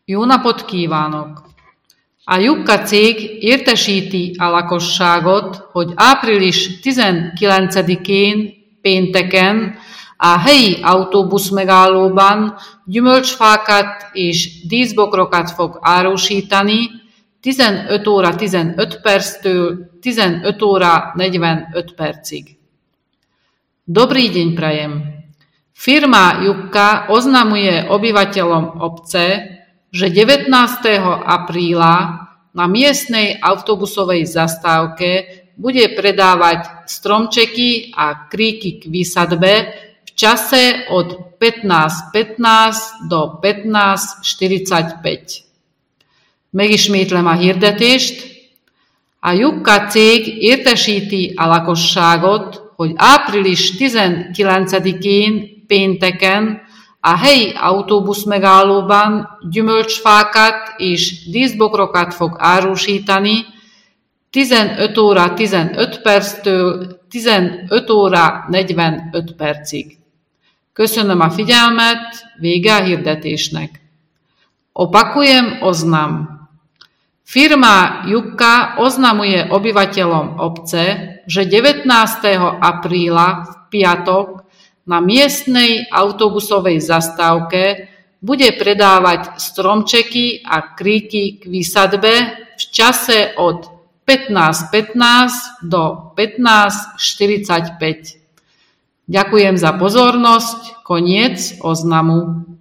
Jó napot kívánok! A Jukka cég értesíti a lakosságot, hogy április 19-én pénteken a helyi autóbuszmegállóban gyümölcsfákat és díszbokrokat fog árusítani 15 óra 15 perctől 15 óra 45 percig. Dobrý deň prajem. Firma Jukka oznamuje obyvateľom obce, že 19. apríla na miestnej autobusovej zastávke bude predávať stromčeky a kríky k výsadbe v čase od 15:15 do 15:45. Megismétlem a hirdetést. A Jukka cég értesíti a lakosságot, hogy április 19-én pénteken a helyi autóbuszmegállóban gyümölcsfákat és díszbokrokat fog árusítani 15 óra 15 perctől 15 óra 45 percig. Köszönöm a figyelmet, vége a hirdetésnek. Opakujem oznam. Firma Jukka oznamuje obyvateľom obce, že 19. apríla v piatok na miestnej autobusovej zastávke bude predávať stromčeky a kríky k výsadbe v čase od 15:15 do 15:45. Ďakujem za pozornosť, koniec oznamu.